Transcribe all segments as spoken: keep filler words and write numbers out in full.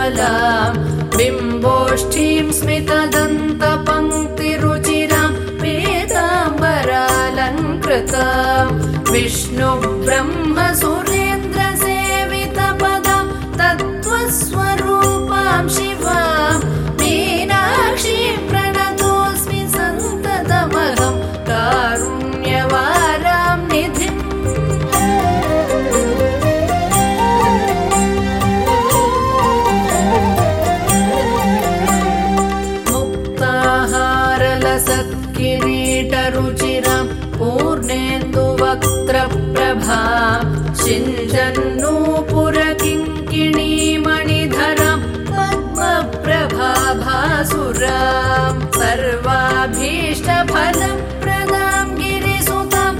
ज्वलां बिम्बोष्ठीं स्मितदन्तपङ्क्तिरुचिरां पीताम्बरालङ्कृतां विष्णुब्रह्मसुरेन्द्रसेवितपदां तत्त्वस्वरूपां शिवां मीनाक्षीं प्रणतोऽस्मि सन्ततमहं कारुण्यवारां निधिम्। सत्किरीटरुचिरां पूर्णेन्दुवक्त्रप्रभां सिञ्चन्नूपुरकिङ्किणीमणिधरां पद्मप्रभाभासुरां सर्वाभीष्टफलप्रदां गिरिसुतां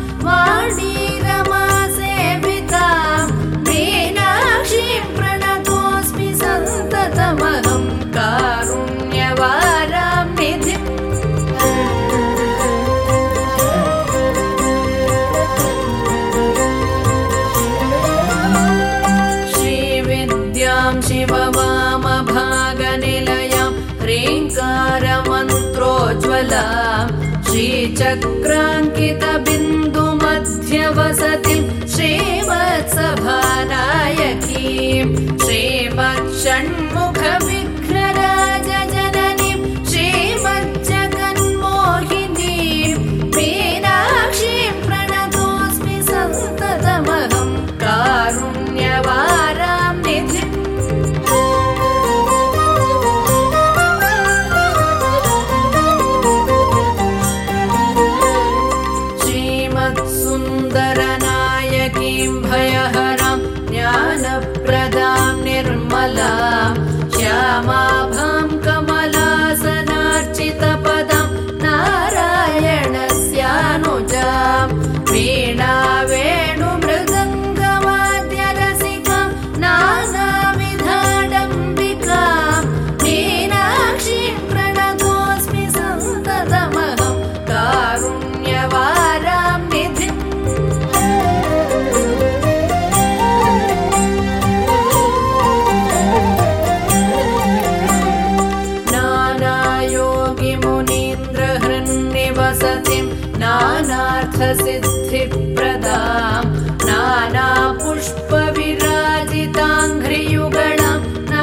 वाणीरमासेवितां मीनाक्षीं प्रणतोऽस्मि सन्ततमहं कारुण्यवारां निधिम्। शिववामभागनिलयां ह्रीङ्कारमन्त्रोज्ज्वलां श्रीचक्राङ्कितबिन्दुमध्यवसतिं श्रीवत्सभानायकीं श्रीमत्षण्मुखविघ्नराजजननीं श्रीमज्जगन्मोहिनीं मीनाक्षीं प्रणतोऽस्मि सन्ततमहं कारुण्यवारां निधिम्। सुन्दरनायकीं भयहरां ज्ञानप्रदां निर्मलां श्यामाभां कमलासनार्चितपदां नारायणस्यानुजां वीणावेणुमृदङ्गवाद्यरसिकां नानाविधाडम्बिकां मीनाक्षीं प्रणतोऽस्मि सन्ततमहं कारुण्यवारां निधिम्। नानायोगिमुनीन्द्रहृन्निवसतिं नानार्थसिद्धिप्रदां नानापुष्पविराजिताङ्घ्रियुगणां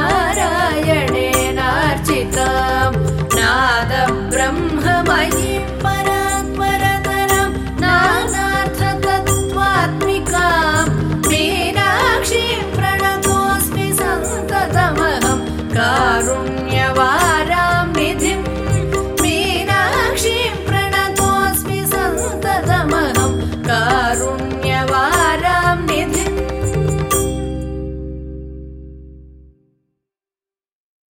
नारायणेनार्चितां नादब्रह्ममयीं परात्परतरां नानार्थतत्त्वात्मिकां मीनाक्षीं प्रणतोऽस्मि सन्ततमहं कारुण्यवारां